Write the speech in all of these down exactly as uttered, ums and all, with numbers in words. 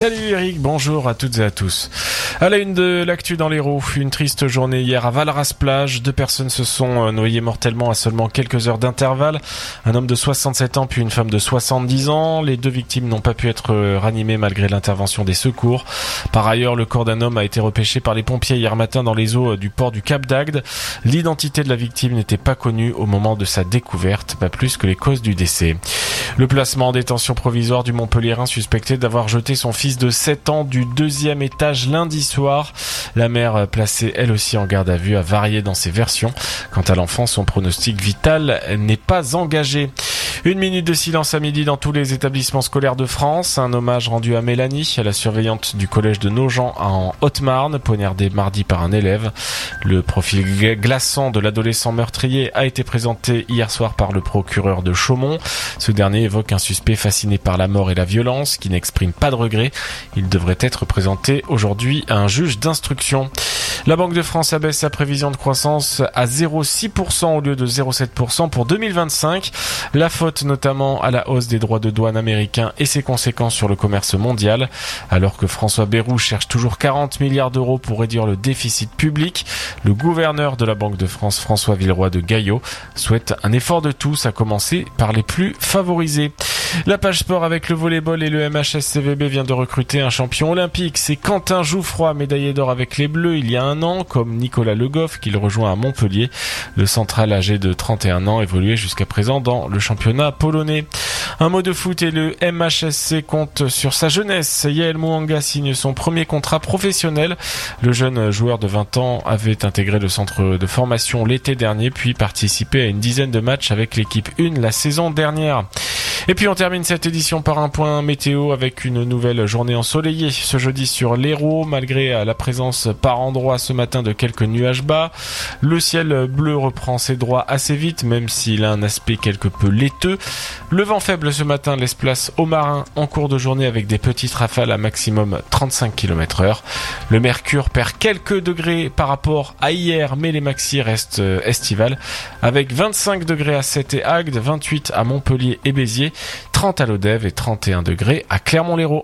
Salut Eric, bonjour à toutes et à tous. À la une de l'actu dans l'Hérault, une triste journée hier à Valras-Plage. Deux personnes se sont noyées mortellement à seulement quelques heures d'intervalle. Un homme de soixante-sept ans puis une femme de soixante-dix ans. Les deux victimes n'ont pas pu être ranimées malgré l'intervention des secours. Par ailleurs, le corps d'un homme a été repêché par les pompiers hier matin dans les eaux du port du Cap d'Agde. L'identité de la victime n'était pas connue au moment de sa découverte, pas plus que les causes du décès. Le placement en détention provisoire du Montpelliérain suspecté d'avoir jeté son fils de sept ans du deuxième étage lundi soir. La mère, placée elle aussi en garde à vue, a varié dans ses versions. Quant à l'enfant, son pronostic vital n'est pas engagé. Une minute de silence à midi dans tous les établissements scolaires de France. Un hommage rendu à Mélanie, la surveillante du collège de Nogent en Haute-Marne, poignardée mardi par un élève. Le profil glaçant de l'adolescent meurtrier a été présenté hier soir par le procureur de Chaumont. Ce dernier évoque un suspect fasciné par la mort et la violence qui n'exprime pas de regret. Il devrait être présenté aujourd'hui à un juge d'instruction. La Banque de France abaisse sa prévision de croissance à zéro virgule six pour cent au lieu de zéro virgule sept pour cent pour deux mille vingt-cinq. La faute notamment à la hausse des droits de douane américains et ses conséquences sur le commerce mondial. Alors que François Bayrou cherche toujours quarante milliards d'euros pour réduire le déficit public, le gouverneur de la Banque de France, François Villeroy de Gaillot, souhaite un effort de tous, à commencer par les plus favorisés. La page sport avec le volleyball et le M H S C V B vient de recruter un champion olympique. C'est Quentin Jouffroy, médaillé d'or avec les Bleus il y a un an, comme Nicolas Le Goff qu'il rejoint à Montpellier. Le central âgé de trente et un ans évoluait jusqu'à présent dans le championnat polonais. Un mot de foot et le M H S C compte sur sa jeunesse. Yael Mouanga signe son premier contrat professionnel. Le jeune joueur de vingt ans avait intégré le centre de formation l'été dernier, puis participé à une dizaine de matchs avec l'équipe un la saison dernière. Et puis on termine cette édition par un point météo avec une nouvelle journée ensoleillée ce jeudi sur l'Hérault, malgré la présence par endroits ce matin de quelques nuages bas. Le ciel bleu reprend ses droits assez vite, même s'il a un aspect quelque peu laiteux. Le vent faible ce matin laisse place aux marins en cours de journée avec des petites rafales à maximum trente-cinq kilomètres heure. Le mercure perd quelques degrés par rapport à hier, mais les maxis restent estivales, avec vingt-cinq degrés à Sète et Agde, vingt-huit à Montpellier et Béziers, trente à Lodève et trente et un degrés à Clermont-Lérault.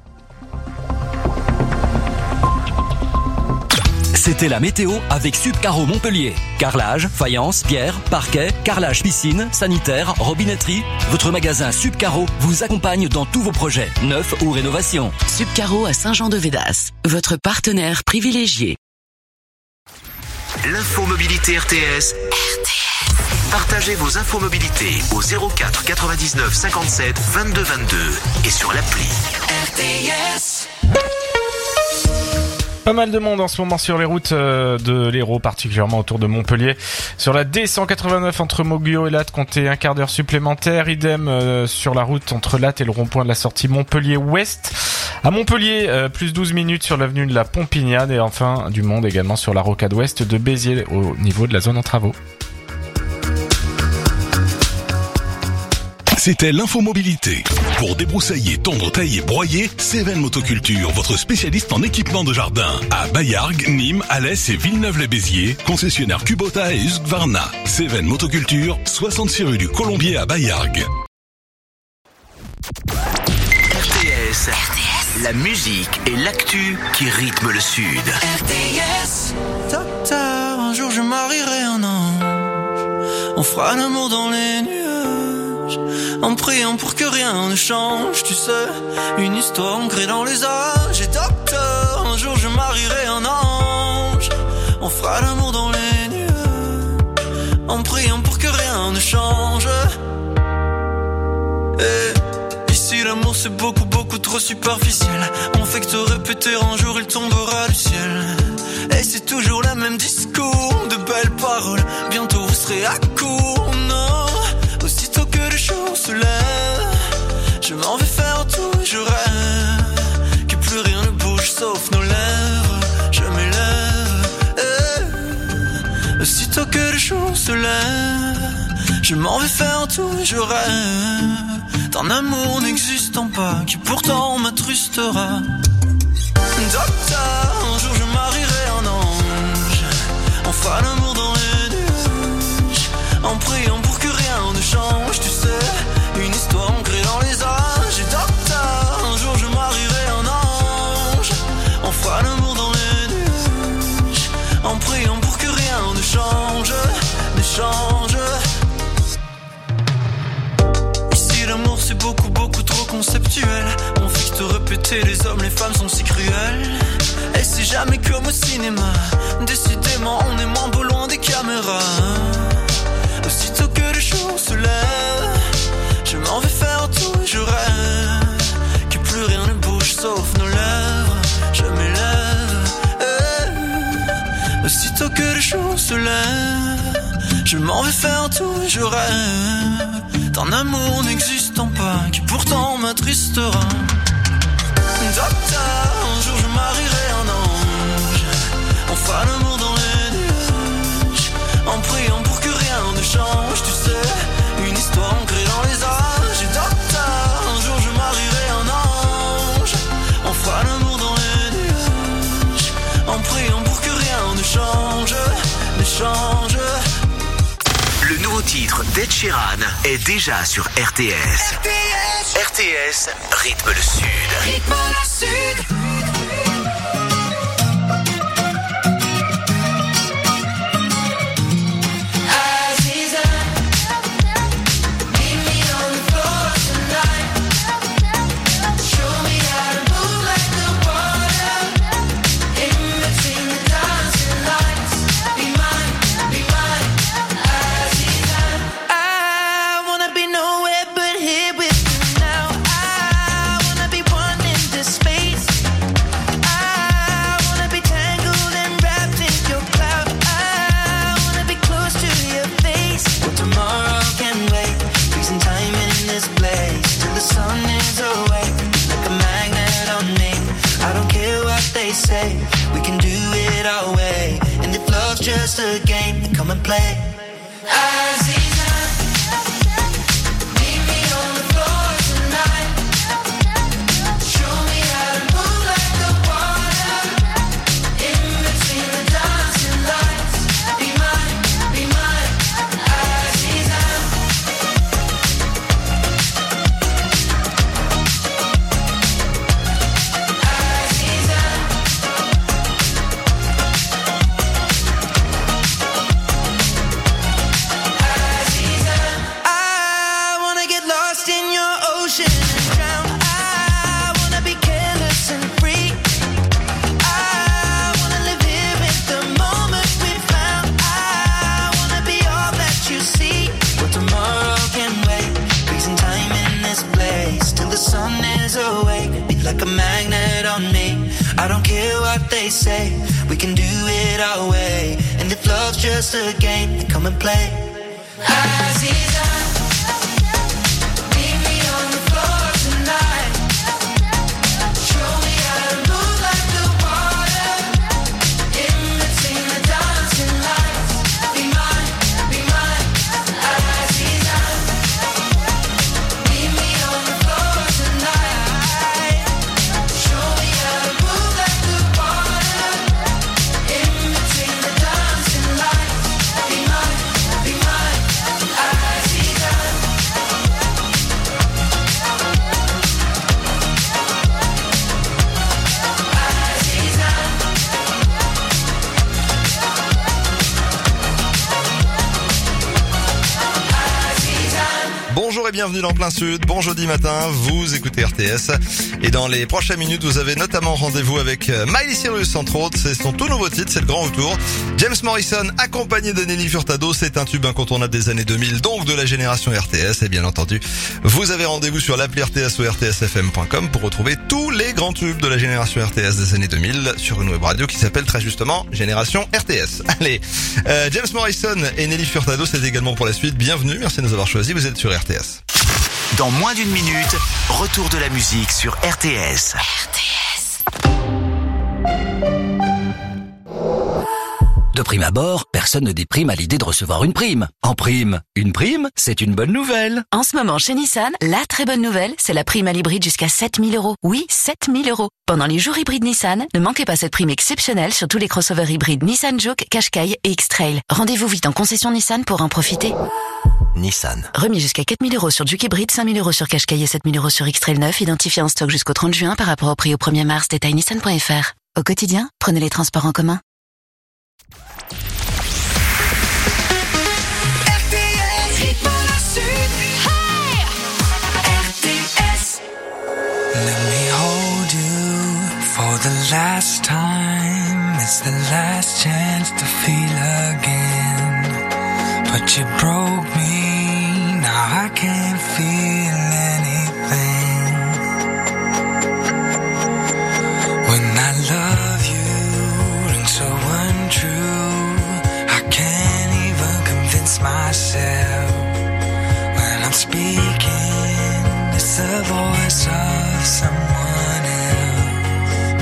C'était la météo avec Subcaro Montpellier. Carrelage, faïence, pierre, parquet, carrelage piscine, sanitaire, robinetterie. Votre magasin Subcaro vous accompagne dans tous vos projets, neufs ou rénovations. Subcaro à Saint-Jean-de-Védas, votre partenaire privilégié. L'infomobilité R T S. R T S. Partagez vos infomobilités au zéro quatre quatre-vingt-dix-neuf cinquante-sept vingt-deux vingt-deux et sur l'appli. R T S. Pas mal de monde en ce moment sur les routes de l'Hérault, particulièrement autour de Montpellier. Sur la D cent quatre-vingt-neuf entre Moguio et Latte, comptez un quart d'heure supplémentaire. Idem euh, sur la route entre Latte et le rond-point de la sortie Montpellier-Ouest. À Montpellier, euh, plus douze minutes sur l'avenue de la Pompignade. Et enfin, du monde également sur la rocade ouest de Béziers, au niveau de la zone en travaux. C'était l'infomobilité. Pour débroussailler, tondre, tailler, broyer, Cévennes Motoculture, votre spécialiste en équipement de jardin. À Baillargues, Nîmes, Alès et Villeneuve-les-Béziers, concessionnaire Kubota et Husqvarna. Cévennes Motoculture, soixante-six rue du Colombier à Baillargues. R T S. R T S. La musique et l'actu qui rythment le Sud. R T S. Docteur, un jour je marierai un ange. On fera l'amour dans les nuages. En priant pour que rien ne change, tu sais, une histoire ancrée dans les âges. Et docteur, un jour je marierai un ange. On fera l'amour dans les nuages, en priant pour que rien ne change. Et ici l'amour c'est beaucoup beaucoup trop superficiel. On fait que te répéter un jour il tombera du ciel. Et c'est toujours le même discours, de belles paroles. Bientôt vous serez à court, non. Aussitôt que le jour se lève, je m'en vais faire tout, je rêve que plus rien ne bouge sauf nos lèvres. Je m'élève, eh. Aussitôt que le jour se lève, je m'en vais faire tout, je rêve d'un amour n'existant pas qui pourtant m'attrustera. Docteur, un jour je marierai un ange. On fera l'amour dans les nuages, en priant pour que rien ne change, tu sais, une histoire ancrée dans les âges. Et docteur, un jour je marierai un ange. côté des hommes, les femmes sont si cruelles. Et c'est jamais comme au cinéma. Décidément, on est moins beau loin des caméras. Aussitôt que le jour se lève, je m'en vais faire tout et je rêve que plus rien ne bouge sauf nos lèvres. Je m'élève. Eh. Aussitôt que le jour se lève, je m'en vais faire tout et je rêve d'un amour n'existant pas qui pourtant m'attristera. Docteur, un jour je marierai un ange. On fera l'amour dans les nuages, en priant pour que rien ne change. Tu sais, une histoire ancrée dans les âges. Et docteur, un jour je marierai un ange. On fera l'amour dans les nuages, en priant pour que rien ne change, ne change. Le nouveau titre d'Ed Sheeran est déjà sur R T S. R T S, R T S, rythme le sud. Rythme le sud. Say we can do it our way, and if love's just a game, then come and play. Aziza, meet me on the floor tonight. Show me how to move like the water in between the dancing lights. Be mine, be mine, Aziza. Like a magnet on me. I don't care what they say, we can do it our way. And if love's just a game, then come and play. Aziza, meet me on the floor tonight. Show me how to move like the water in between the dancing lights. Be mine, be mine, Aziza. Meet me on the floor tonight. Bonjour et bienvenue dans Plein Sud. Bon jeudi matin, vous écoutez R T S. Et dans les prochaines minutes, vous avez notamment rendez-vous avec Miley Cyrus, entre autres. C'est son tout nouveau titre, c'est le grand retour. James Morrison, accompagné de Nelly Furtado, c'est un tube incontournable des années deux mille, donc de la génération R T S. Et bien entendu, vous avez rendez-vous sur l'appli R T S ou R T S F M point com pour retrouver tous les grands tubes de la génération R T S des années deux mille sur une web radio qui s'appelle très justement Génération R T S. Allez, euh, James Morrison et Nelly Furtado, c'est également pour la suite. Bienvenue, merci de nous avoir choisis, vous êtes sur R T S. Dans moins d'une minute, retour de la musique sur R T S. R T S. De prime abord, personne ne déprime à l'idée de recevoir une prime. En prime, une prime, c'est une bonne nouvelle. En ce moment, chez Nissan, la très bonne nouvelle, c'est la prime à l'hybride jusqu'à sept mille euros. Oui, sept mille euros. Pendant les jours hybrides Nissan, ne manquez pas cette prime exceptionnelle sur tous les crossovers hybrides Nissan Juke, Qashqai et X-Trail. Rendez-vous vite en concession Nissan pour en profiter. Nissan. Remis jusqu'à quatre mille euros sur Juke hybride, cinq mille euros sur Qashqai et sept mille euros sur X-Trail neuf, identifié en stock jusqu'au trente juin par rapport au prix au premier mars, détail nissan point f r. Au quotidien, prenez les transports en commun. Let me hold you. the last time, it's the last chance to feel again. But you broke me, now I can't feel anything. When I love you, and so untrue, I can't even convince myself. When I'm speaking, it's the voice of someone else.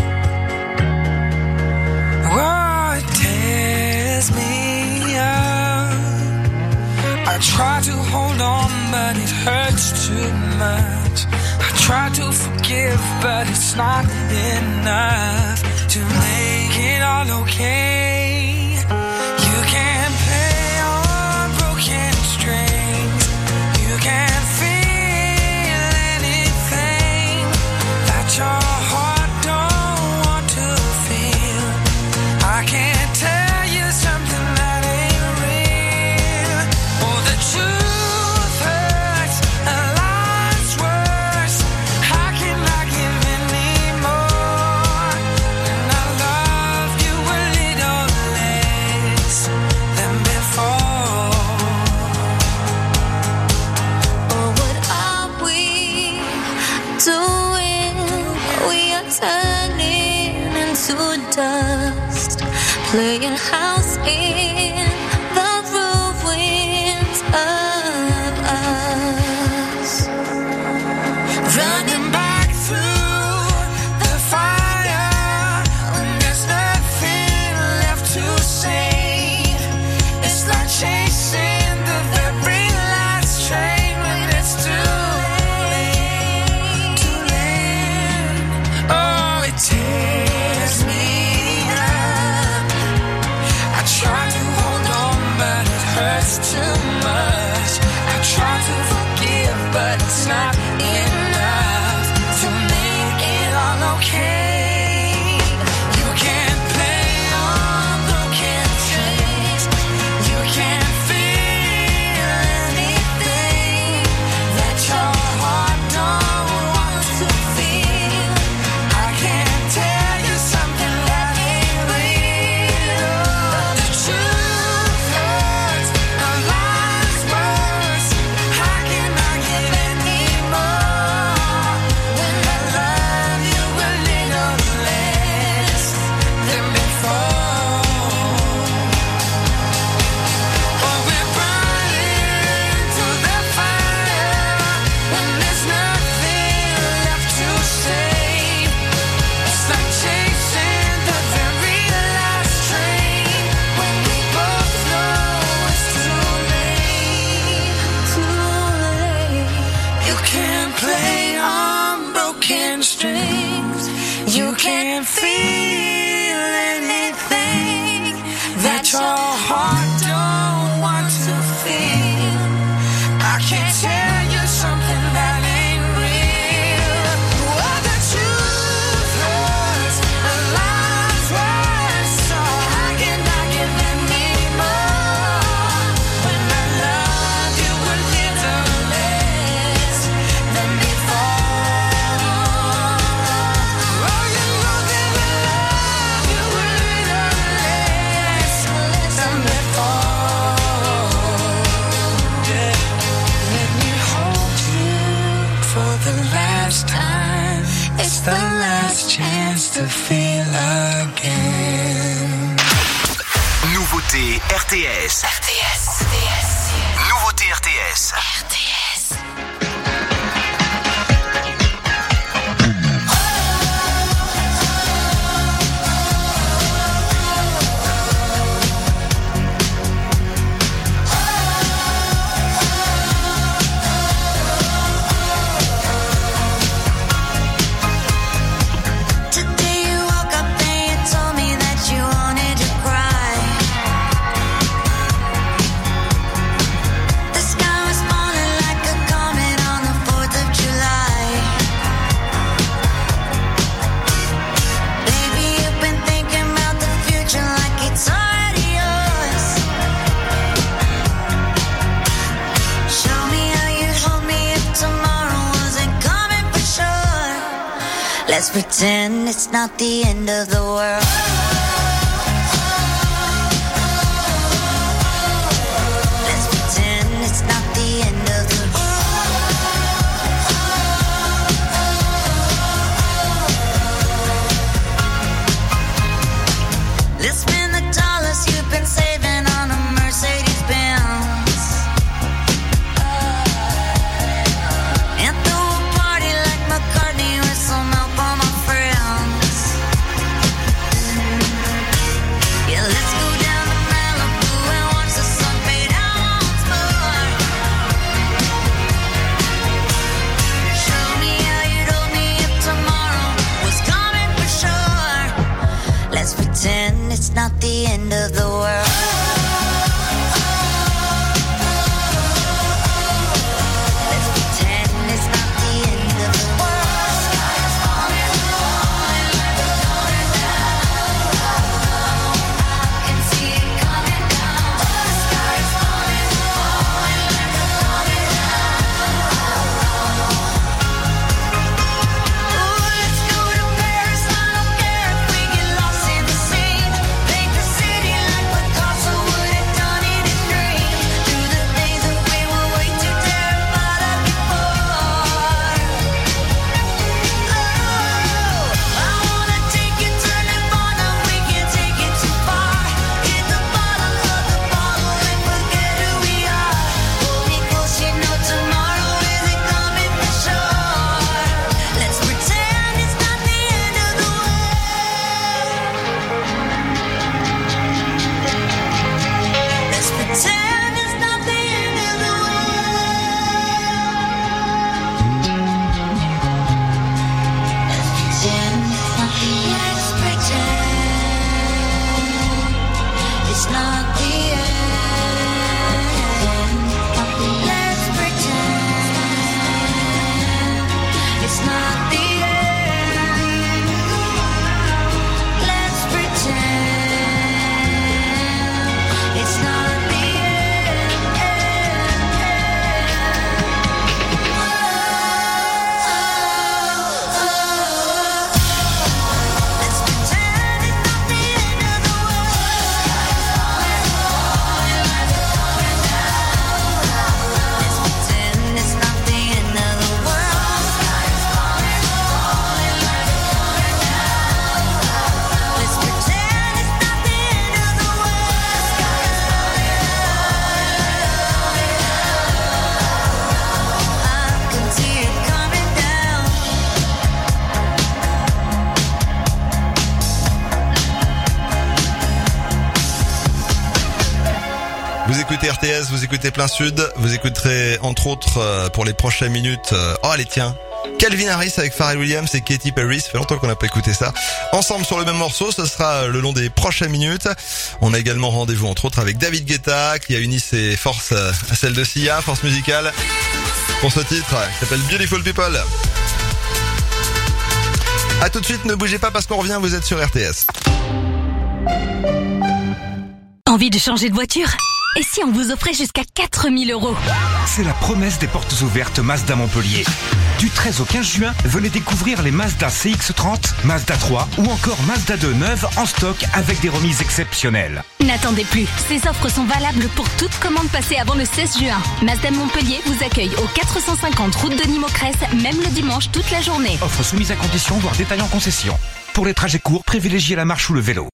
Oh, it tears me up. I try to hold on, but it hurts too much. I try to forgive, but it's not enough to make it all okay. You can't play on broken strings. You can't feel anything that your heart don't want to feel. I can't tell you something that ain't real. Oh, the truth hurts, and life's worse. How can I give anymore when I love you a little less than before? Oh, what are we doing? We are turning into dust, playing house in the ruins of us. Running back through the fire when there's nothing left to say. It's like chasing the very last train when it's too late, too late. Oh, it tears me up. I try to hold on, but it hurts too much. I try to forgive, but it's not enough to make it all okay. You can't play on broken strings. You can't feel anything that your heart don't want to feel. I can't tell you something that ain't real. The truth hurts, and life's worse. How can I give anymore when I love you a little less than before? Oh, we're burning through the fire when there's nothing left to say. It's like chasing the very last train when we both know it's too late, too late. You can't play on broken strings. You can't feel anything that your heart don't want to feel. I can't tell you something that ain't real. Oh, the truth hurts, and life's worse. So how can I give anymore when I love you a little less than before? Oh, you know that I love you a little less than before. Yeah. Let me hold you for the last time. It's the last chance to feel again. Nouveauté R T S. R T S. R T S. Nouveauté R T S. R T S. Today you woke up and you told me that you wanted to cry. The sky was falling like a comet Let's pretend it's not the end of the world. Let's pretend it's not the end of the world. Let's spend the dollars you've been saving on a Mercedes Benz. And throw a party like McCartney with some help on my friends. Yeah, let's go down to Malibu and watch the sun fade out once more. Show me how you'd hold me if tomorrow was coming for sure. Let's pretend it's not the end of the world. Let's pretend it's not the end of the world. Sky is falling, falling like a falling down. I can see it coming down. The sky is falling, falling like a falling down. Ooh, let's go to Paris. I don't care if we get lost in the scene. Paint the city like Picasso would have done in his dream. Through the days that we were way too terrified of before. Oh, I wanna take you to Nirvana. We can take it too far. Hit the bottom of the bottle and forget who we are. Hold me close, you know tomorrow isn't coming for sure. Let's pretend it's not the end of the world. Let's pretend it's not the end of the world. Let's pretend it's not the end. Let's pretend it's not the Vous écoutez R T S, vous écoutez Plein Sud, vous écouterez entre autres euh, pour les prochaines minutes, euh, oh allez tiens, Calvin Harris avec Pharrell Williams et Katy Perry, ça fait longtemps qu'on n'a pas écouté ça. Ensemble sur le même morceau, ce sera le long des prochaines minutes. On a également rendez-vous entre autres avec David Guetta qui a uni ses forces à celles de Sia, force musicale, pour ce titre qui s'appelle Beautiful People. A tout de suite, ne bougez pas parce qu'on revient, vous êtes sur R T S. Envie de changer de voiture ? Et si on vous offrait jusqu'à quatre mille euros ? C'est la promesse des portes ouvertes Mazda Montpellier. Du treize au quinze juin, venez découvrir les Mazda C X trente, Mazda trois ou encore Mazda deux neuves en stock avec des remises exceptionnelles. N'attendez plus, ces offres sont valables pour toute commande passée avant le seize juin. Mazda Montpellier vous accueille au quatre cent cinquante route de Nîmes-Cresse, même le dimanche toute la journée. Offre soumise à condition, voire détail en concession. Pour les trajets courts, privilégiez la marche ou le vélo.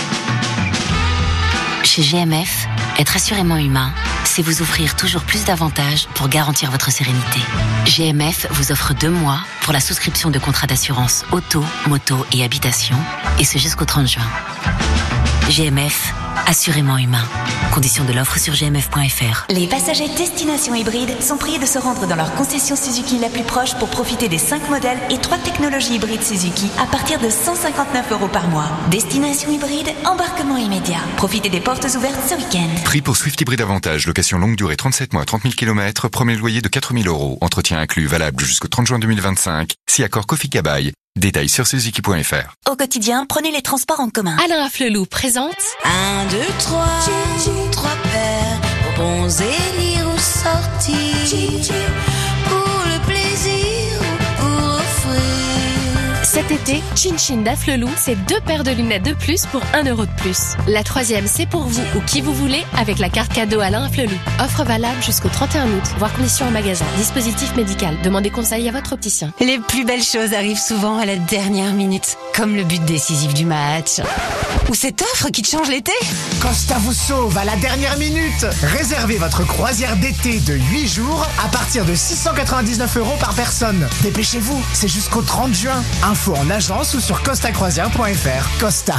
Chez G M F, être assurément humain, c'est vous offrir toujours plus d'avantages pour garantir votre sérénité. G M F vous offre deux mois pour la souscription de contrats d'assurance auto, moto et habitation, et ce jusqu'au trente juin. G M F, assurément humain. Conditions de l'offre sur g m f point f r. Les passagers destination hybride sont priés de se rendre dans leur concession Suzuki la plus proche pour profiter des cinq modèles et trois technologies hybrides Suzuki à partir de cent cinquante-neuf euros par mois. Destination hybride, embarquement immédiat. Profitez des portes ouvertes ce week-end. Prix pour Swift Hybride Avantage, location longue durée trente-sept mois, trente mille kilomètres, premier loyer de quatre mille euros. Entretien inclus, valable jusqu'au trente juin deux mille vingt-cinq. Si accord Kofi Kabaï. Détails sur suzuki point f r. Au quotidien, prenez les transports en commun. Alain Flelou présente Un, deux, trois, trois paires, bons élire ou sortir, pour le plaisir ou pour offrir. Cet été, Chin Chin d'Afflelou, c'est deux paires de lunettes de plus pour un euro de plus. La troisième, c'est pour vous ou qui vous voulez avec la carte cadeau Alain Afflelou. Offre valable jusqu'au trente et un août. Voir conditions en magasin. Dispositif médical. Demandez conseil à votre opticien. Les plus belles choses arrivent souvent à la dernière minute, comme le but décisif du match. Ou cette offre qui te change l'été. Costa vous sauve à la dernière minute. Réservez votre croisière d'été de huit jours à partir de six cent quatre-vingt-dix-neuf euros par personne. Dépêchez-vous, c'est jusqu'au trente juin. Info en agence ou sur costa croisière point f r. Costa.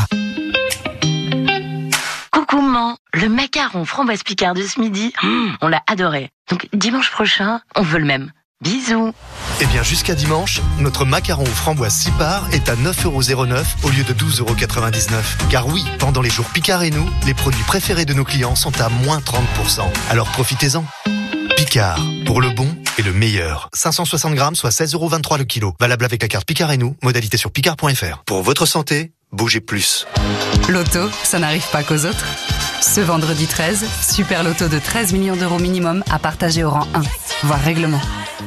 Coucou maman, le macaron framboise Picard de ce midi, mmh, on l'a adoré. Donc dimanche prochain, on veut le même. Bisous. Eh bien, jusqu'à dimanche, notre macaron aux framboises six parts est à neuf euros zéro neuf au lieu de douze euros quatre-vingt-dix-neuf. Car oui, pendant les jours Picard et nous, les produits préférés de nos clients sont à moins trente pour cent. Alors profitez-en. Picard, pour le bon et le meilleur. cinq cent soixante grammes, soit seize euros vingt-trois le kilo. Valable avec la carte Picard et nous, modalité sur picard point f r. Pour votre santé, bougez plus. Loto, ça n'arrive pas qu'aux autres. Ce vendredi treize, super loto de treize millions d'euros minimum à partager au rang un. Voir règlement.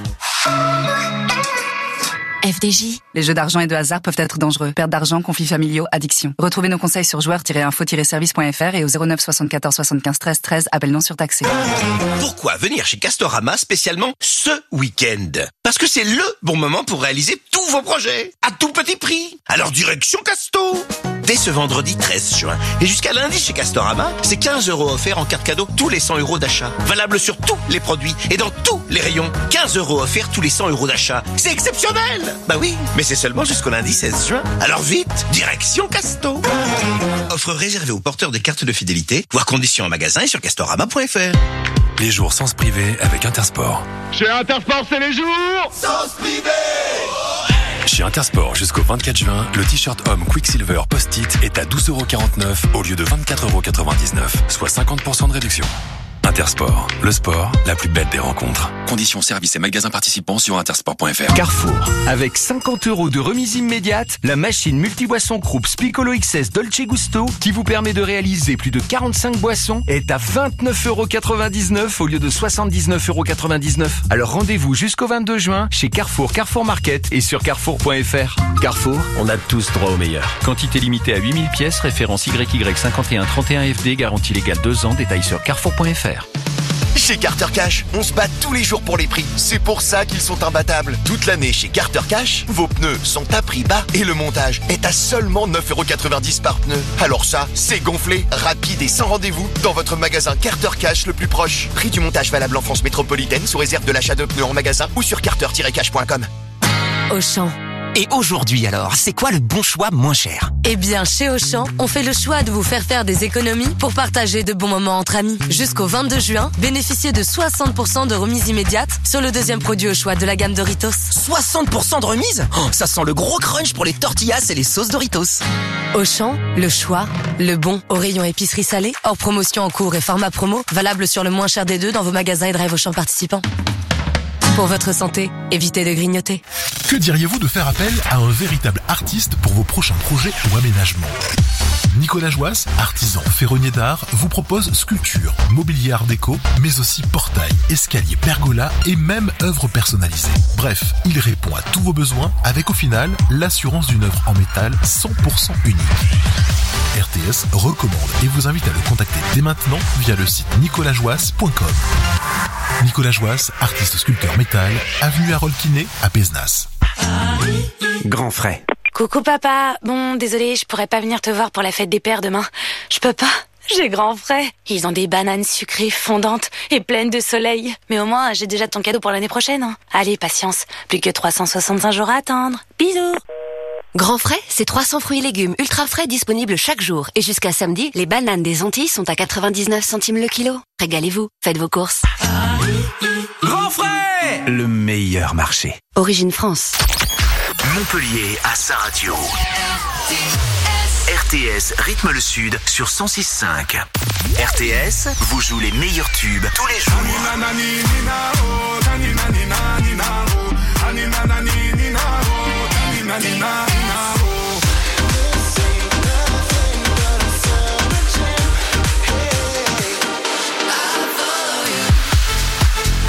F D J. Les jeux d'argent et de hasard peuvent être dangereux. Perte d'argent, conflits familiaux, addiction. Retrouvez nos conseils sur joueurs tiret info tiret service point f r et au zéro neuf soixante-quatorze soixante-quinze treize treize, appel non surtaxé. Pourquoi venir chez Castorama spécialement ce week-end? Parce que c'est le bon moment pour réaliser tous vos projets à tout petit prix. Alors direction Casto. Dès ce vendredi treize juin et jusqu'à lundi chez Castorama, c'est quinze euros offerts en carte cadeau tous les cent euros d'achat. Valable sur tous les produits et dans tous les rayons. quinze euros offerts tous les cent euros d'achat. C'est exceptionnel! Bah oui, mais c'est seulement jusqu'au lundi seize juin. Alors vite, direction Casto. Offre réservée aux porteurs des cartes de fidélité. Voir conditions en magasin et sur castorama point f r. Les jours sens privé avec Intersport. Chez Intersport, c'est les jours sens privé. Chez Intersport, jusqu'au vingt-quatre juin, le t-shirt homme Quicksilver Post-it est à douze euros quarante-neuf au lieu de vingt-quatre euros quatre-vingt-dix-neuf, soit cinquante pour cent de réduction. Intersport, le sport, la plus belle des rencontres. Conditions, services et magasins participants sur intersport point f r. Carrefour, avec cinquante euros de remise immédiate, la machine multiboisson Krups Piccolo X S Dolce Gusto, qui vous permet de réaliser plus de quarante-cinq boissons, est à vingt-neuf euros quatre-vingt-dix-neuf au lieu de soixante-dix-neuf euros quatre-vingt-dix-neuf. Alors rendez-vous jusqu'au vingt-deux juin chez Carrefour, Carrefour Market et sur carrefour point f r. Carrefour, on a tous droit au meilleur. Quantité limitée à huit mille pièces, référence Y Y cinquante et un trente et un F D, garantie légale deux ans, détail sur carrefour point f r. Chez Carter Cash, on se bat tous les jours pour les prix. C'est pour ça qu'ils sont imbattables. Toute l'année chez Carter Cash, vos pneus sont à prix bas et le montage est à seulement neuf euros quatre-vingt-dix par pneu. Alors ça, c'est gonflé, rapide et sans rendez-vous dans votre magasin Carter Cash le plus proche. Prix du montage valable en France métropolitaine sous réserve de l'achat de pneus en magasin ou sur carter tiret cash point com. Auchan. Et aujourd'hui alors, c'est quoi le bon choix moins cher? Eh bien, chez Auchan, on fait le choix de vous faire faire des économies pour partager de bons moments entre amis. Jusqu'au vingt-deux juin, bénéficiez de soixante pour cent de remise immédiate sur le deuxième produit au choix de la gamme Doritos. soixante pour cent de remise? Oh, ça sent le gros crunch pour les tortillas et les sauces Doritos. Auchan, le choix, le bon. Au rayon épicerie salée, hors promotion en cours et format promo, valable sur le moins cher des deux dans vos magasins et drive Auchan participants. Pour votre santé, évitez de grignoter. Que diriez-vous de faire appel à un véritable artiste pour vos prochains projets ou aménagements? Nicolas Joas, artisan ferronnier d'art, vous propose sculptures, mobilier art déco, mais aussi portails, escaliers, pergolas et même œuvres personnalisées. Bref, il répond à tous vos besoins avec au final l'assurance d'une œuvre en métal cent pour cent unique. R T S recommande et vous invite à le contacter dès maintenant via le site nicolas joas point com. Nicolas Joas, artiste sculpteur métal, avenue Harold Quinet à Pézenas. Grand frais. Coucou papa, bon désolé, je pourrais pas venir te voir pour la fête des pères demain. Je peux pas, j'ai grand frais. Ils ont des bananes sucrées fondantes et pleines de soleil. Mais au moins j'ai déjà ton cadeau pour l'année prochaine. Hein. Allez, patience, plus que trois cent soixante-cinq jours à attendre. Bisous. Grand frais, c'est trois cents fruits et légumes ultra frais disponibles chaque jour. Et jusqu'à samedi, les bananes des Antilles sont à quatre-vingt-dix-neuf centimes le kilo. Régalez-vous, faites vos courses. Grand frais, le meilleur marché. Origine France. Montpellier à sa radio. R T S rythme le sud sur cent six cinq. R T S vous joue les meilleurs tubes tous les jours.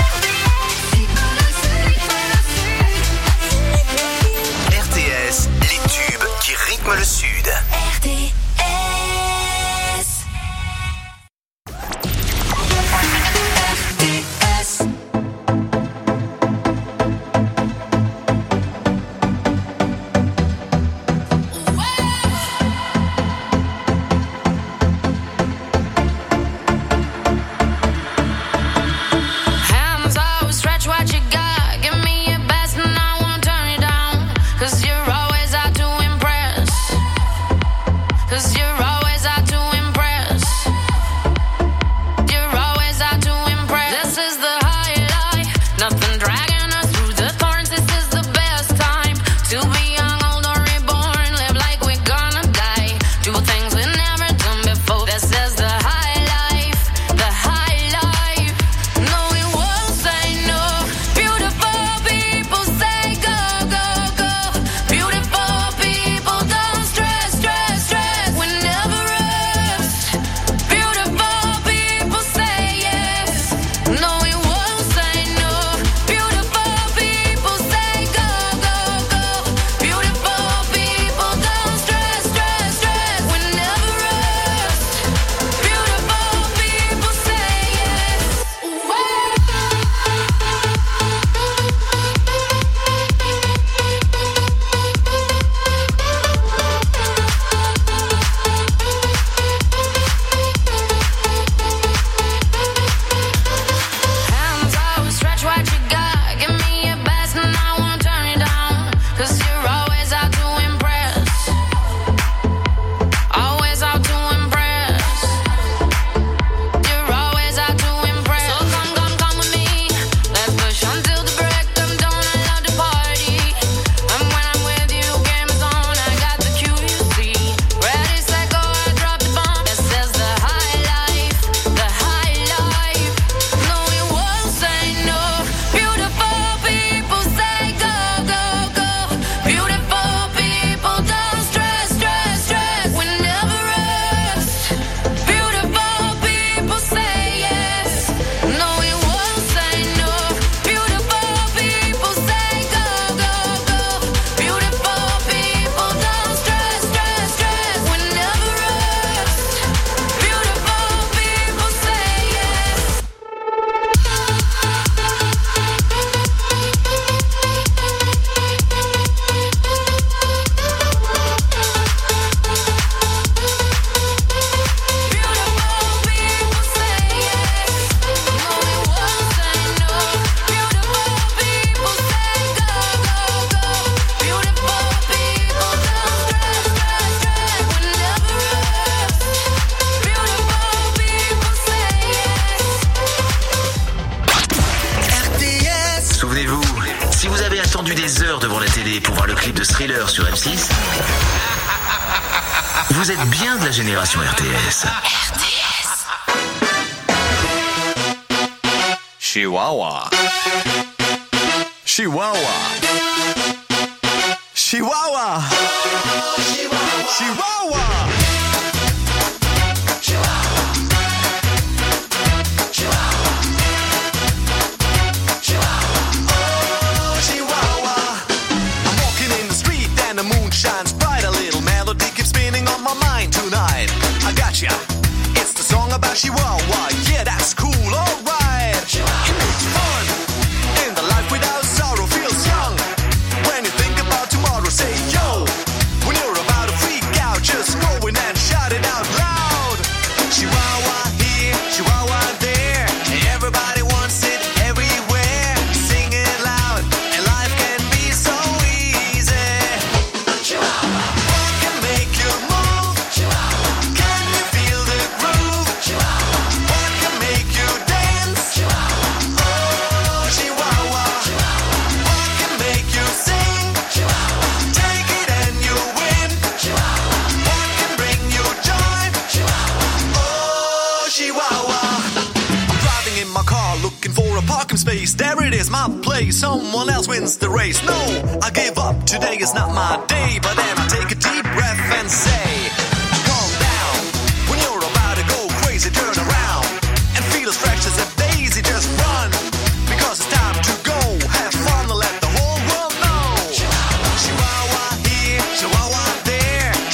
R T S, les rythme le Sud. R T S. Hands out, stretch what you got. Give me your best and I won't turn it down. 'Cause you're always out to impress. 'Cause you're always out to impress. You're always out to impress. This is the highlight. Nothing dragging us through the thorns. This is the best time to be young, old or reborn. Live like we're gonna die. Do things we never done before. This is the high life. The high life. No, we won't say no. Beautiful people say go, go, go. Beautiful people don't stress, stress, stress. We never rest. Beautiful people say yes. No, we won't say no. Beautiful people say go, go, go. Beautiful people don't stress, stress, stress. We never rest. Beautiful people say yes. Hands out, stretch what you got. Give me your best and I won't turn it down. 'Cause you're always out to impress. Always out to impress. You're always out to impress. So come, come, come with me. Let's push until the break of dawn. I love to party. And when I'm with you, game's on. I got the Q, you see. Ready, set, go, I drop the bomb. This is the high life. The high life. No, we won't say no. Beautiful people say go, go, go. Beautiful people don't stress, stress, stress. We never rest. Beautiful people say yes. No, we won't say no. Beautiful people say go, go, go. Beautiful people don't stress, stress, stress. We never rest. Beautiful people say yes. Souvenez-vous, si vous avez attendu des heures devant la télé pour voir le clip de Thriller sur M six, vous êtes bien de la génération R T S. Chihuahua. Chihuahua. Chihuahua. Chihuahua. I'm walking in the street and the moon shines bright. A little melody keeps spinning on my mind tonight. I gotcha. It's the song about Chihuahua. Yeah, that's cool, alright. It makes fun. In the life without sorrow feels young. When you think about tomorrow, say yo. When you're about to freak out, just go in and shout it out loud. Chihuahua here, Chihuahua there. Everybody wants it everywhere. Sing it loud, and life can be so easy. Chihuahua. What can make you move? Chihuahua. Can you feel the groove? Chihuahua. What can make you dance? Chihuahua. Oh, Chihuahua. What can make you sing? Chihuahua. Take it and you win. Chihuahua. What can bring you joy? Chihuahua. Oh, Chihuahua. I'm driving in my car looking for a parking space. There it is, my place. Someone else wins the race. No, I give up. Today is not my day. But then I take a deep breath and say, calm down. When you're about to go crazy, turn around and feel as fresh as a daisy. Just run, because it's time to go. Have fun and let the whole world know. Chihuahua here, Chihuahua there.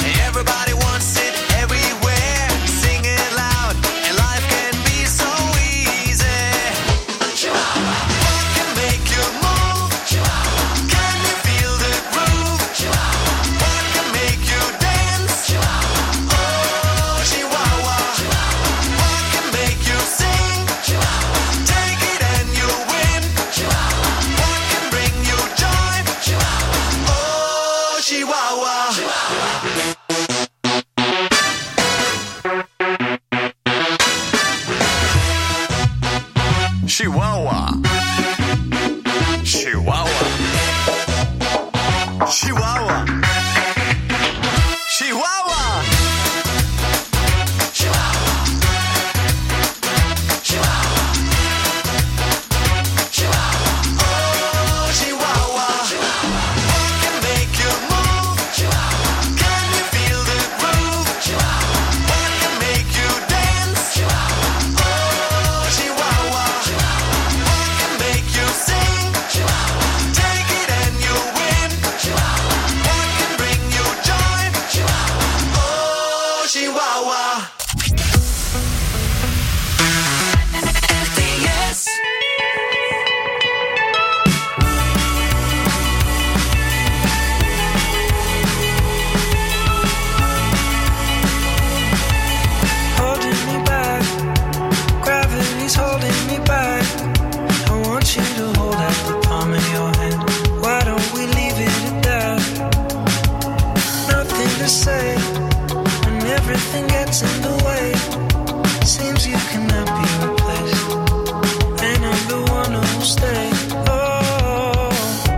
everything gets in the way. Seems you cannot be replaced, and I'm the one who will stay. Oh,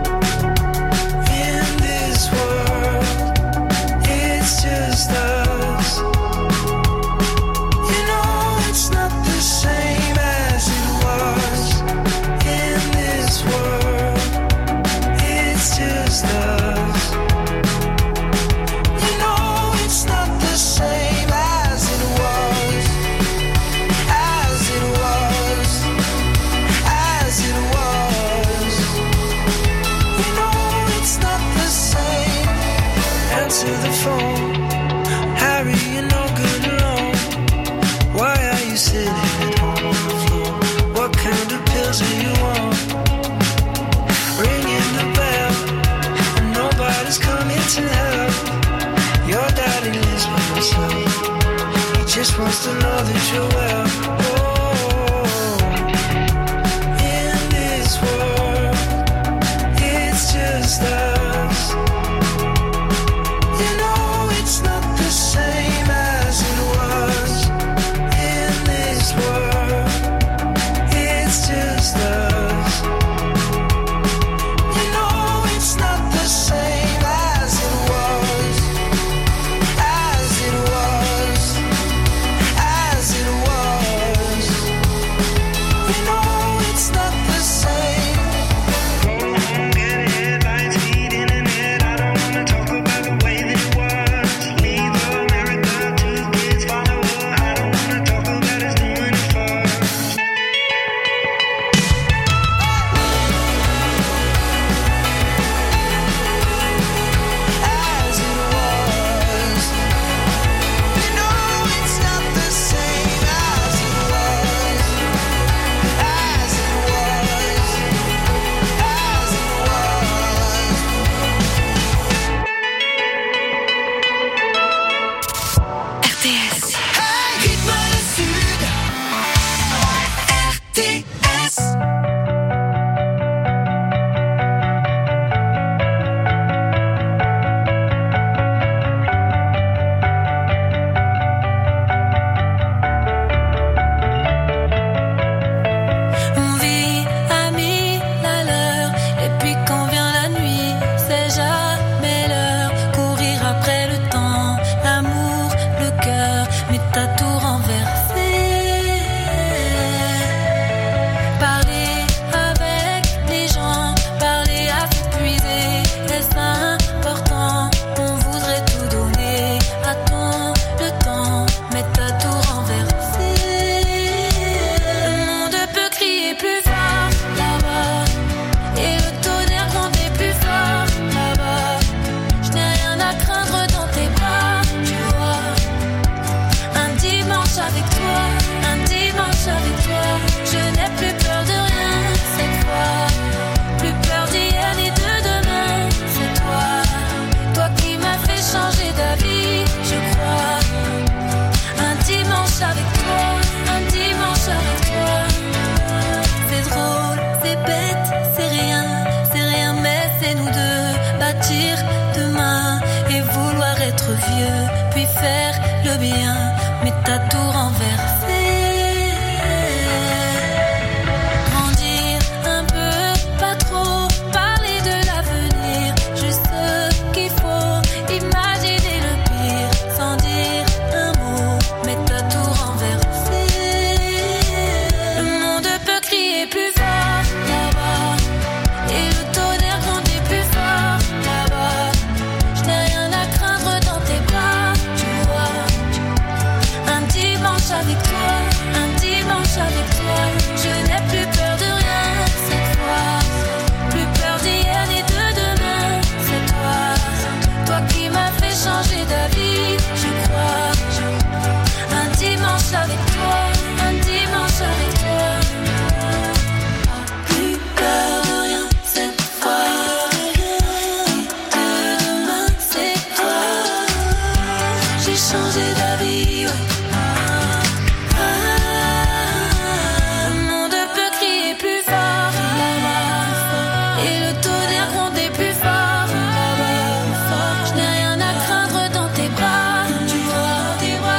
in this world, it's just us. You know it's not the same as it was. In this world, it's just us. You know it's not the same as it was. As it was. As it was. You know it's not the same. Answer the phone. Harry, you're no good alone. Why are you sitting at home on the floor? What kind of pills do you want? Ringing the bell, and nobody's coming to help. Your daddy lives by himself. He just wants to know that you're well. Oh, in this world, it's just us. You know it's not the same as it was. In this world, it's just us. You know it's not the same as it was. As it was. As it was. You know it's not the same. Go home, get it, lights, feet, internet. I don't wanna talk about the way that it was. Leave America, two kids, follow her. I don't wanna talk about us doing it first. As it was. You know it's not the same as it was. As it was. As it was. R T S. Hey, rythme le sud. R T S. On vit à mille à l'heure, et puis quand vient la nuit, c'est jamais l'heure. Courir après le temps, l'amour, le cœur, mais t'as tout renversé. Parler avec les gens, parler à s'épuiser, est-ce important? On voudrait tout donner à ton le temps, mais t'as tout renversé. Le monde peut crier plus fort là-bas, et le tonnerre gronder plus fort là-bas. Je n'ai rien à craindre dans tes bras, tu vois. Un dimanche avec toi, un dimanche avec toi. Je n'ai plus peur de rien cette fois. Plus peur d'hier ni de demain, c'est toi. Toi qui m'as fait changer d'avis, je crois. Un dimanche avec toi, un dimanche avec toi. C'est drôle, c'est bête, c'est rien, c'est rien, mais c'est nous deux. Bâtir demain et vouloir être vieux, puis faire le bien, mais t'as tout renversé. Grandir un peu, pas trop, parler de l'avenir, juste ce qu'il faut, imaginer le pire, sans dire un mot, mais t'as tout renversé. Le monde peut crier plus fort là-bas, et le tonnerre gronder plus fort là-bas. Je n'ai rien à craindre dans tes bras, tu vois. Un dimanche avec toi, un dimanche avec toi. Je n'ai plus peur de rien cette fois. Plus peur d'hier ni de demain, c'est toi. Toi qui m'as fait changer d'avis, je crois. Un dimanche avec toi, un dimanche avec toi. Plus peur de rien cette fois. De demain, c'est toi. J'ai changé d'avis, ouais. Le monde peut crier plus fort là-bas, et le tonnerre gronder plus fort là-bas. Je n'ai rien à craindre dans tes bras, tu vois.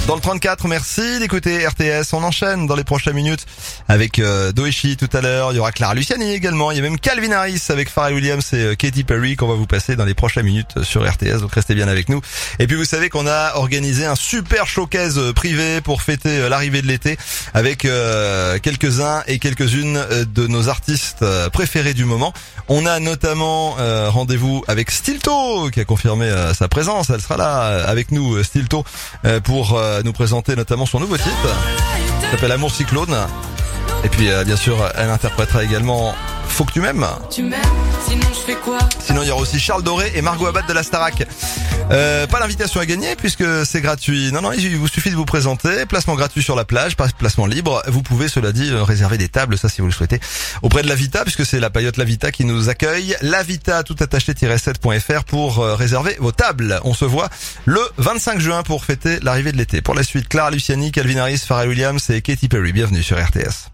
Dans le trente-quatre, merci d'écouter R T S. On enchaîne dans les prochaines minutes avec euh, Doeshi tout à l'heure. Il y aura Clara Luciani également. Il y a même Calvin Harris avec Pharrell Williams et euh, Katy Perry qu'on va vous passer dans les prochaines minutes sur R T S. Donc restez bien avec nous. Et puis vous savez qu'on a organisé un super showcase privé pour fêter euh, l'arrivée de l'été avec euh, quelques-uns et quelques-unes de nos artistes préférés du moment. On a notamment euh, rendez-vous avec Stilto qui a confirmé euh, sa présence. Elle sera là euh, avec nous, Stilto, euh, pour euh, nous présenter notamment son nouveau titre. Il s'appelle Amour Cyclone. Et puis euh, bien sûr, elle interprétera également Faut que tu m'aimes. Tu m'aimes, sinon je fais quoi? Sinon il y aura aussi Charles Doré et Margot Abad de la Starac. Euh, pas l'invitation à gagner puisque c'est gratuit. Non non, il vous suffit de vous présenter. Placement gratuit sur la plage, pas placement libre. Vous pouvez, cela dit, réserver des tables, ça si vous le souhaitez, auprès de La Vita, puisque c'est la paillote La Vita qui nous accueille. La Vita tout attaché sept point f r pour euh, réserver vos tables. On se voit le vingt-cinq juin pour fêter l'arrivée de l'été. Pour la suite, Clara Luciani, Calvin Harris, Pharrell Williams et Katy Perry. Bienvenue sur R T S.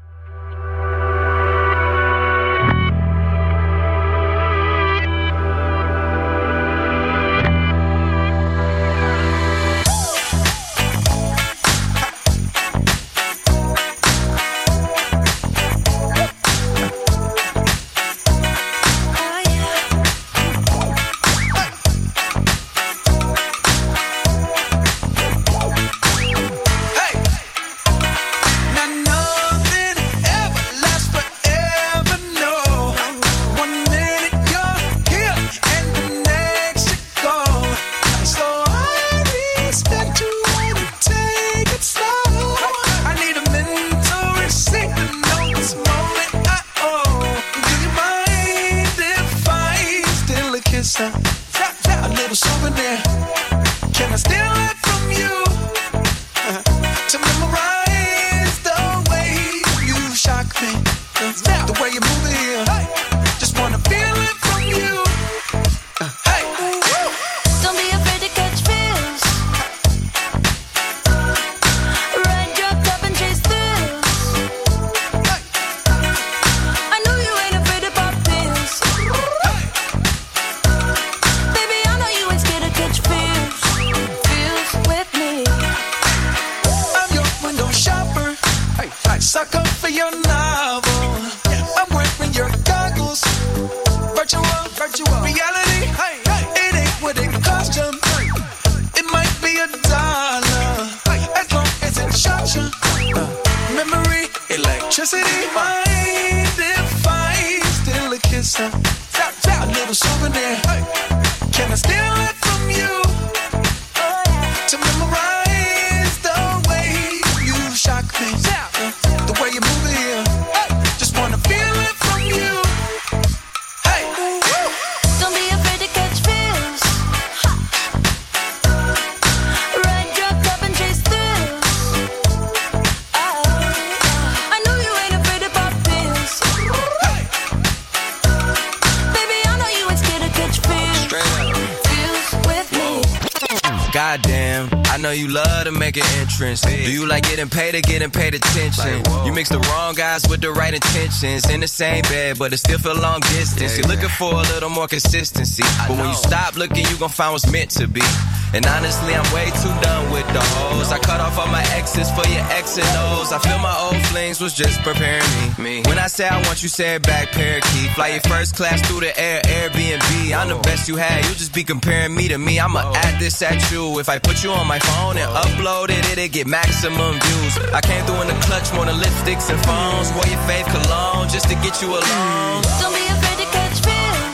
Goddamn, I know you love to make an entrance. Do you like getting paid or getting paid attention? You mix the wrong guys with the right intentions. In the same bed, but it still feel long distance. You're looking for a little more consistency. But when you stop looking, you gon' find what's meant to be. And honestly, I'm way too done with the hoes. I cut off all my exes for your X and O's. I feel my old flings was just preparing me. When I say I want you, say it back, parakeet. Fly your first class through the air, Airbnb. I'm the best you had, you just be comparing me to me. I'ma add this at you. If I put you on my phone and upload it, it'll get maximum views. I came through in the clutch, more than lipsticks and phones. Wore your fave cologne just to get you alone. Don't be afraid to catch feels.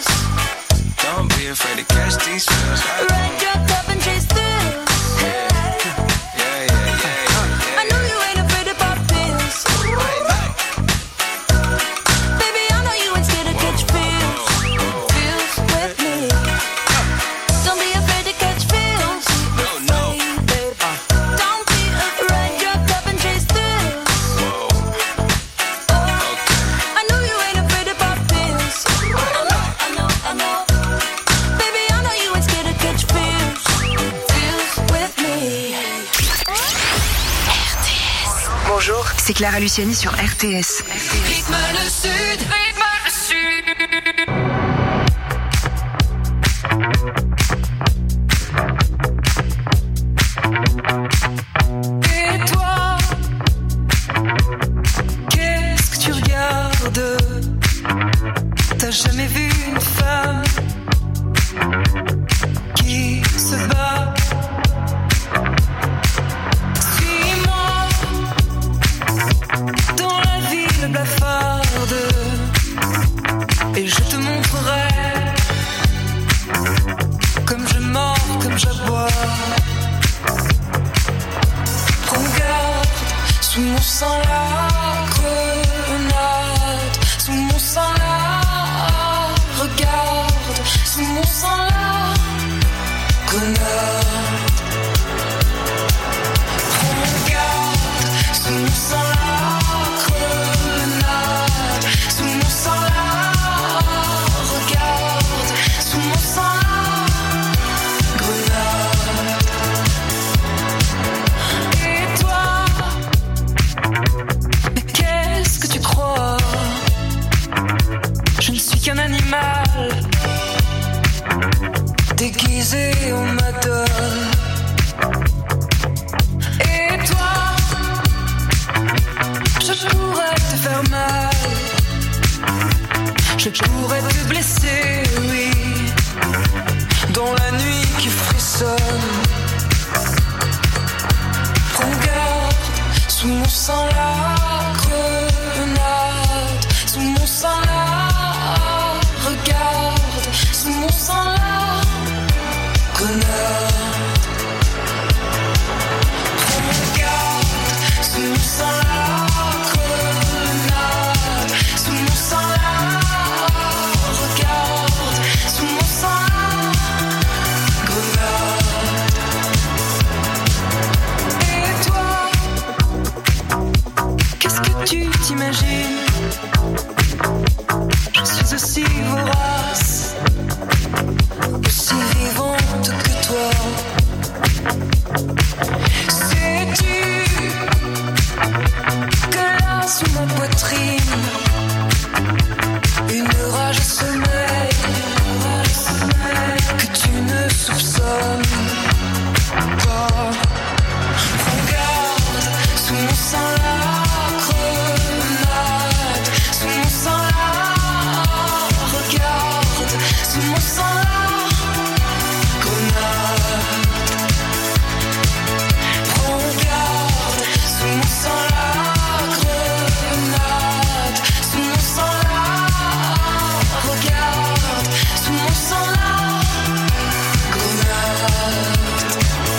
Don't be afraid to catch these feels. Ride your cup and chase through. Bonjour, c'est Clara Luciani sur R T S. Rythme le sud, rythme le sud. femme qui se bat. Suis-moi dans la ville blafarde et je te montrerai comme je mords, comme j'aboie. Prends garde, sous mon sang la grenade, sous mon sang la regarde, sous mon sang la grenade. Prends garde, sous mon sang la grenade, sous mon sang la regarde, sous mon sang la grenade. Et toi, mais qu'est-ce que tu crois? Je ne suis qu'un animal déguisé en madone. Et toi, je pourrais te faire mal, je pourrais te blesser, oui, dans la nuit qui frissonne. Prends garde, sous mon sang la grenade, sous mon sang la regarde, sous mon sang la grenade. Prends garde, sous mon sang la grenade, sous mon sang la regarde, sous mon sang la grenade. Et toi, qu'est-ce que tu t'imagines? Je suis aussi vorace, aussi vivante que toi. Sais-tu que là sous ma poitrine, une rage sommeille que tu ne soupçonnes pas. Prends garde, sous mon sang la grenade, sous mon sang la regarde, sous mon sang la grenade. Prends garde, sous mon sang la grenade, sous mon sang la regarde, sous mon sang la grenade.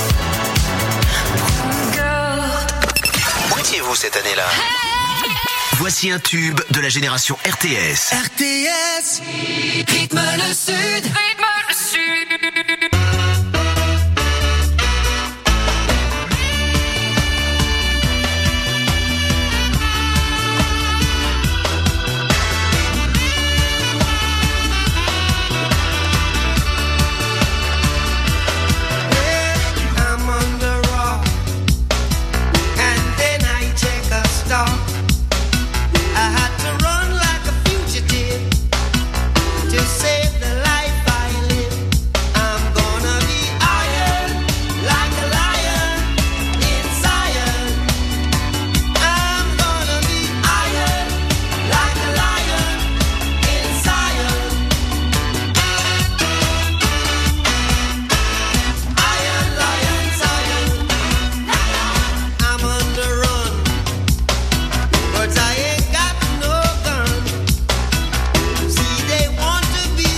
Prends garde. Où étiez-vous cette année-là? Voici un tube de la génération R T S. R T S, rythme le sud, rythme le sud. I'm on the rock, and then I take a stop. I had to run like a fugitive to save the life I live. I'm gonna be iron like a lion in Zion. I'm gonna be iron like a lion in Zion. Iron, lion, Zion. I'm on the run, but I ain't got no gun. See, they want to be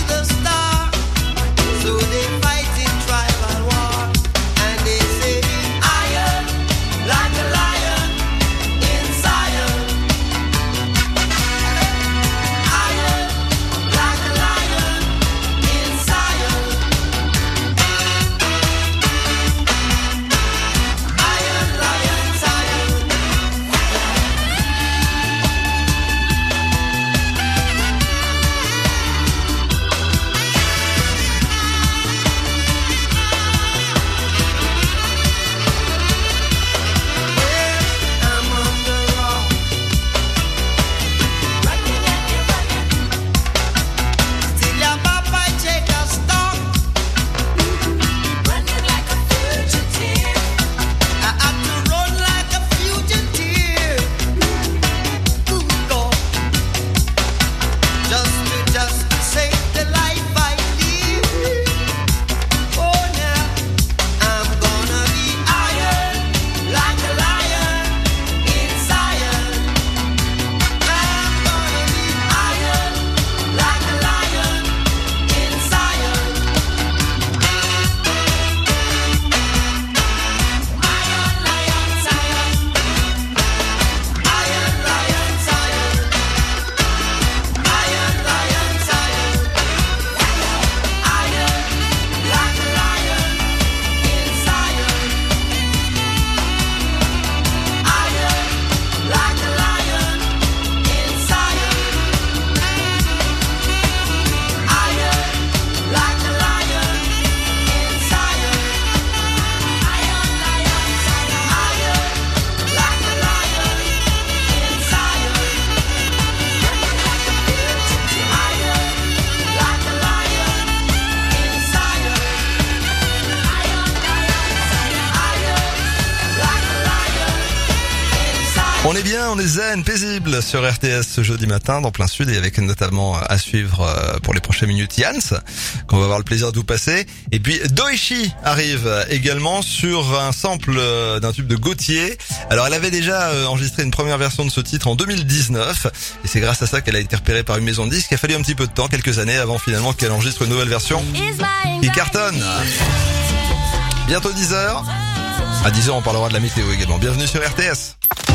est bien, on est zen, paisible sur R T S ce jeudi matin dans plein sud et avec notamment à suivre pour les prochaines minutes Yans, qu'on va avoir le plaisir de vous passer. Et puis Doeshi arrive également sur un sample d'un tube de Gauthier. Alors elle avait déjà enregistré une première version de ce titre en deux mille dix-neuf et c'est grâce à ça qu'elle a été repérée par une maison de disques. Il a fallu un petit peu de temps, quelques années avant finalement qu'elle enregistre une nouvelle version qui cartonne. Bientôt dix heures. À dix heures, on parlera de la météo également. Bienvenue sur R T S.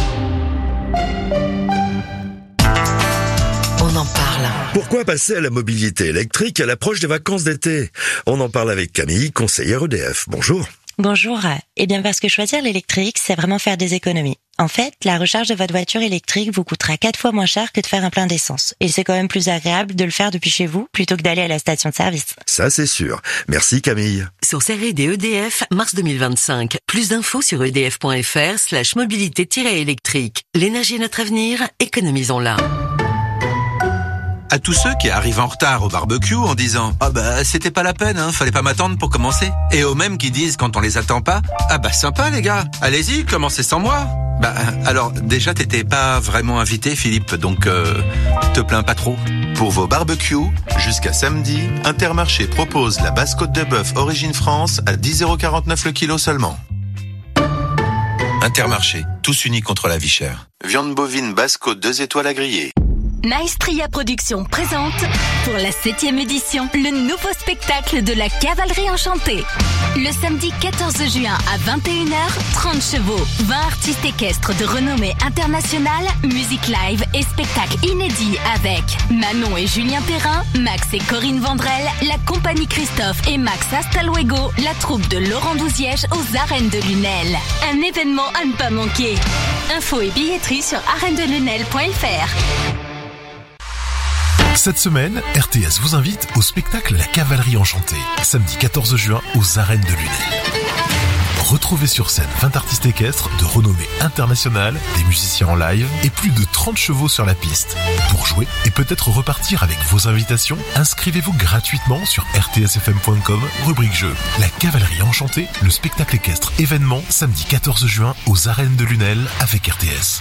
On en parle. Pourquoi passer à la mobilité électrique à l'approche des vacances d'été? On en parle avec Camille, conseillère E D F. Bonjour. Bonjour. Eh bien, parce que choisir l'électrique, c'est vraiment faire des économies. En fait, la recharge de votre voiture électrique vous coûtera quatre fois moins cher que de faire un plein d'essence. Et c'est quand même plus agréable de le faire depuis chez vous plutôt que d'aller à la station de service. Ça, c'est sûr. Merci Camille. Source R et D E D F, mars deux mille vingt-cinq. Plus d'infos sur edf.fr slash mobilité-électrique. L'énergie est notre avenir, économisons-la. À tous ceux qui arrivent en retard au barbecue en disant « Ah bah c'était pas la peine, hein, fallait pas m'attendre pour commencer ». Et aux mêmes qui disent quand on les attend pas « Ah bah sympa les gars, allez-y, commencez sans moi ». Bah alors déjà t'étais pas vraiment invité Philippe, donc euh, te plains pas trop. Pour vos barbecues, jusqu'à samedi, Intermarché propose la basse côte de bœuf Origine France à dix euros quarante-neuf le kilo seulement. Intermarché, tous unis contre la vie chère. Viande bovine basse côte deux étoiles à griller. Maestria Productions présente, pour la septième édition, le nouveau spectacle de la cavalerie enchantée. Le samedi quatorze juin à vingt et une heures, trente chevaux, vingt artistes équestres de renommée internationale, musique live et spectacle inédit avec Manon et Julien Perrin, Max et Corinne Vandrel, la compagnie Christophe et Max Astaluego, la troupe de Laurent Douziège aux Arènes de Lunel. Un événement à ne pas manquer. Infos et billetterie sur arènes de lunel point f r. Cette semaine, R T S vous invite au spectacle La Cavalerie Enchantée, samedi quatorze juin aux Arènes de Lunel. Retrouvez sur scène vingt artistes équestres de renommée internationale, des musiciens en live et plus de trente chevaux sur la piste. Pour jouer et peut-être repartir avec vos invitations, inscrivez-vous gratuitement sur r t s f m point com, rubrique jeu. La Cavalerie Enchantée, le spectacle équestre événement, samedi quatorze juin aux Arènes de Lunel avec R T S.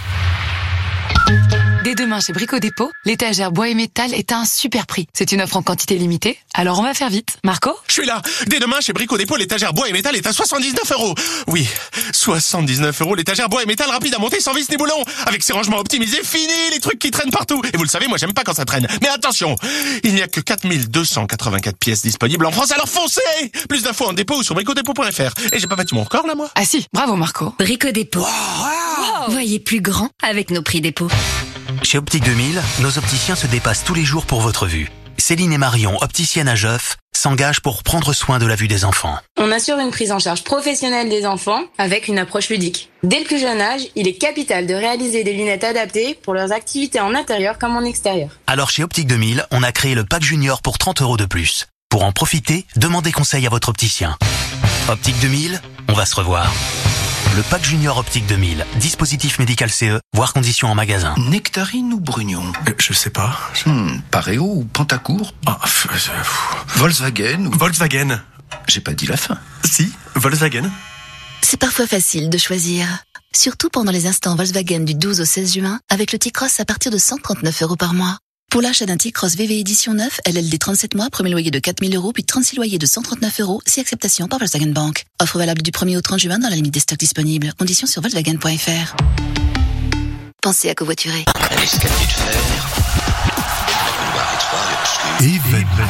Dès demain chez Brico Dépôt, l'étagère bois et métal est à un super prix. C'est une offre en quantité limitée, alors on va faire vite. Marco ? Je suis là. Dès demain chez Brico Dépôt, l'étagère bois et métal est à soixante-dix-neuf euros. Oui, soixante-dix-neuf euros, l'étagère bois et métal rapide à monter sans vis ni boulon. Avec ses rangements optimisés, fini les trucs qui traînent partout. Et vous le savez, moi j'aime pas quand ça traîne. Mais attention, il n'y a que quatre mille deux cent quatre-vingt-quatre pièces disponibles en France, alors foncez! Plus d'infos en dépôt ou sur brico dépôt point f r. Et j'ai pas battu mon record là, moi? Ah si, bravo Marco. Brico Dépôt. Wow, wow. Voyez plus grand avec nos prix dépôt. Chez Optique deux mille, nos opticiens se dépassent tous les jours pour votre vue. Céline et Marion, opticiennes à Geoff, s'engagent pour prendre soin de la vue des enfants. On assure une prise en charge professionnelle des enfants avec une approche ludique. Dès le plus jeune âge, il est capital de réaliser des lunettes adaptées pour leurs activités en intérieur comme en extérieur. Alors chez Optique deux mille, on a créé le pack junior pour trente euros de plus. Pour en profiter, demandez conseil à votre opticien. Optique deux mille, on va se revoir. Le pack junior Optique deux mille, dispositif médical C E, voire conditions en magasin. Nectarine ou Brugnon euh, Je sais pas. Hmm, Pareo ou Pantacourt ah, f- f- Volkswagen ou... Volkswagen. J'ai pas dit la fin. Si, Volkswagen. C'est parfois facile de choisir. Surtout pendant les instants Volkswagen du douze au seize juin, avec le T-Cross à partir de cent trente-neuf euros par mois. Pour l'achat d'un T-Cross V V édition neuf, L L D trente-sept mois, premier loyer de quatre mille euros, puis trente-six loyers de cent trente-neuf euros, si acceptation par Volkswagen Bank. Offre valable du premier au trente juin dans la limite des stocks disponibles. Conditions sur volkswagen point f r. Pensez à covoiturer. Escalier de fer. Couloir étroit, Événement.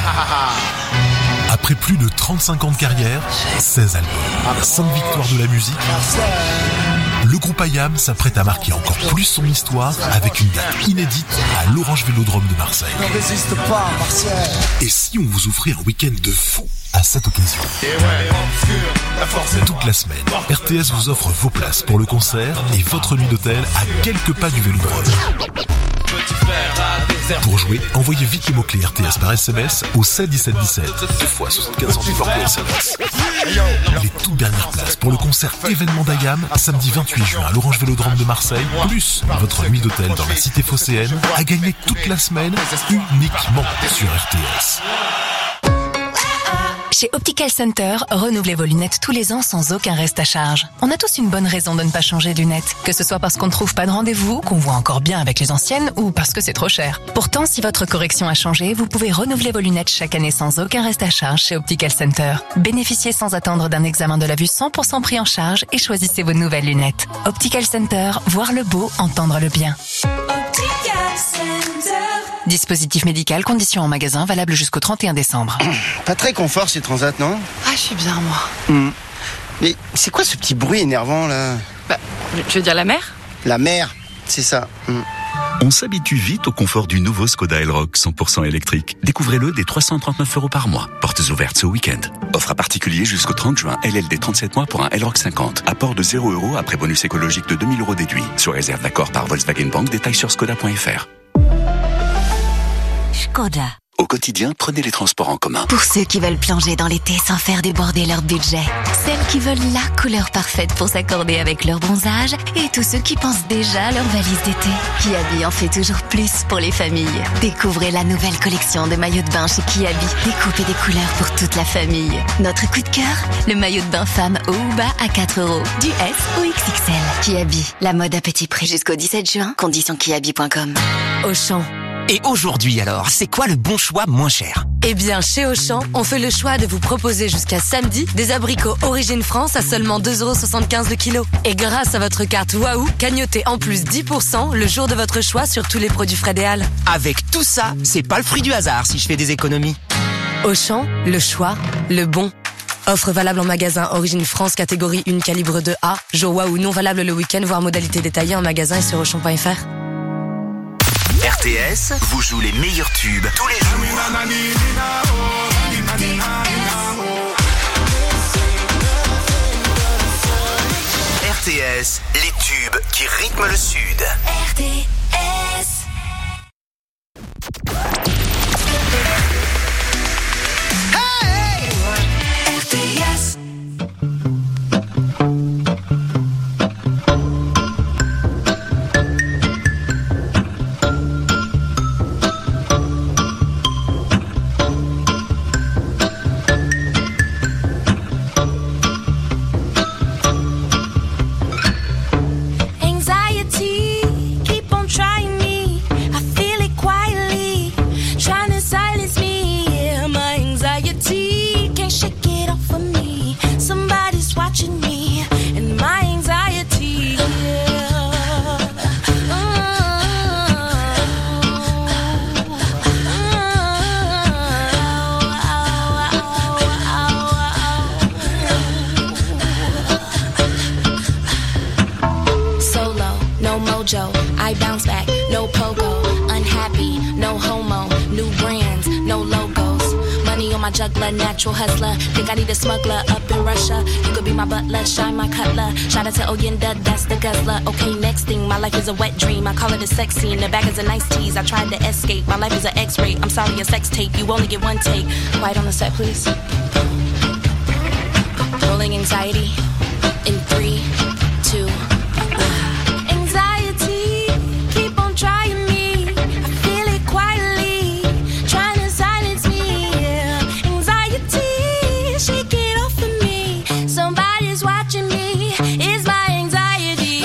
Après plus de trente-cinq ans de carrière, seize albums, cinq victoires de la musique, le groupe I A M s'apprête à marquer encore plus son histoire avec une date inédite à l'Orange Vélodrome de Marseille. Ne résiste pas, Marseille. Et si on vous offrait un week-end de fou à cette occasion? Toute la semaine, R T S vous offre vos places pour le concert et votre nuit d'hôtel à quelques pas du Vélodrome. Pour jouer, envoyez vite le mot-clé R T S par S M S au sept dix-sept dix-sept, deux fois soixante-quinze centimes par S M S. Les toutes dernières places pour le concert événement d'I A M, samedi vingt-huit juin à l'Orange Vélodrome de Marseille, plus votre nuit d'hôtel dans la cité phocéenne, à gagner toute la semaine uniquement sur R T S. Chez Optical Center, renouvelez vos lunettes tous les ans sans aucun reste à charge. On a tous une bonne raison de ne pas changer de lunettes. Que ce soit parce qu'on ne trouve pas de rendez-vous, qu'on voit encore bien avec les anciennes ou parce que c'est trop cher. Pourtant, si votre correction a changé, vous pouvez renouveler vos lunettes chaque année sans aucun reste à charge chez Optical Center. Bénéficiez sans attendre d'un examen de la vue cent pour cent pris en charge et choisissez vos nouvelles lunettes. Optical Center, voir le beau, entendre le bien. Optical Center. Dispositif médical, conditions en magasin, valable jusqu'au trente et un décembre. Pas très confort ces transats, non? Ah, je suis bien, moi. Hmm. Mais c'est quoi ce petit bruit énervant, là? Bah, tu veux dire la mer? La mer, c'est ça. Hmm. On s'habitue vite au confort du nouveau Skoda Elroq cent pour cent électrique. Découvrez-le dès trois cent trente-neuf euros par mois. Portes ouvertes ce week-end. Offre à particulier jusqu'au trente juin. L L D trente-sept mois pour un Elroq cinquante. Apport de zéro euros après bonus écologique de deux mille euros déduit. Sur réserve d'accord par Volkswagen Bank. Détails sur skoda point f r. Skoda. Au quotidien, prenez les transports en commun. Pour ceux qui veulent plonger dans l'été sans faire déborder leur budget. Celles qui veulent la couleur parfaite pour s'accorder avec leur bronzage. Et tous ceux qui pensent déjà à leur valise d'été. Kiabi en fait toujours plus pour les familles. Découvrez la nouvelle collection de maillots de bain chez Kiabi. Découpez des couleurs pour toute la famille. Notre coup de cœur, le maillot de bain femme haut ou bas à quatre euros. Du S au X X L. Kiabi, la mode à petit prix. Jusqu'au dix-sept juin, conditions kiabi point com. Auchan. Et aujourd'hui alors, c'est quoi le bon choix moins cher? Eh bien, chez Auchan, on fait le choix de vous proposer jusqu'à samedi des abricots Origine France à seulement deux euros soixante-quinze le kilo. Et grâce à votre carte Waouh, cagnotez en plus dix pour cent le jour de votre choix sur tous les produits Frédéal. Avec tout ça, c'est pas le fruit du hasard si je fais des économies. Auchan, le choix, le bon. Offre valable en magasin Origine France catégorie un calibre deux A. Jour Waouh non valable le week-end, voire modalité détaillée en magasin et sur auchan point f r. R T S vous joue les meilleurs tubes tous les jours. R T S, les tubes qui rythment le Sud. R T S. Hey! R T S. Anxiety, keep on trying me. I feel it quietly, trying to silence me. Yeah, my anxiety can't shake it off of me. Somebody's watching me, and my anxiety. Yeah. Solo, no mojo, I bounce back, no pogo. Unhappy, no homo, new brands, no logos. Money on my juggler, natural hustler. Think I need a smuggler up in Russia. You could be my butler, shine my cutler. Shout out to Oyenda, that's the guzzler. Okay, next thing, my life is a wet dream. I call it a sex scene. The bag is a nice tease. I tried to escape. My life is an X-ray. I'm sorry, a sex tape. You only get one take. Quiet on the set, please. Rolling anxiety in three, two. Anxiety, keep on trying me. I feel it quietly, trying to silence me. Yeah. Anxiety, shake it off of me. Somebody's watching me. It's my anxiety.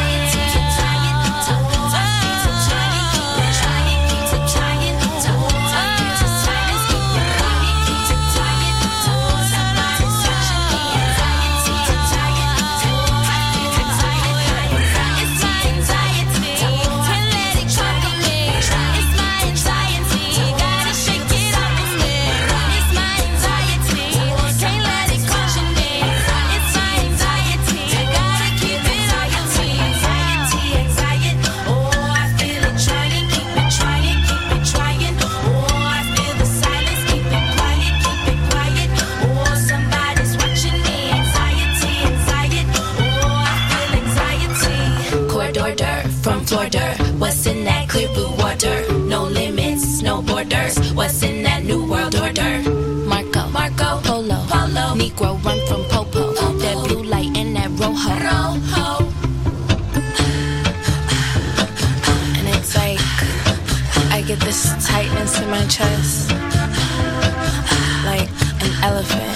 From Florida, what's in that clear blue water? No limits, no borders. What's in that new world order? Marco, Marco, Polo, Polo, Negro run from Popo. Popo. That blue light and that rojo. Rojo. And it's like I get this tightness in my chest, like an elephant love me.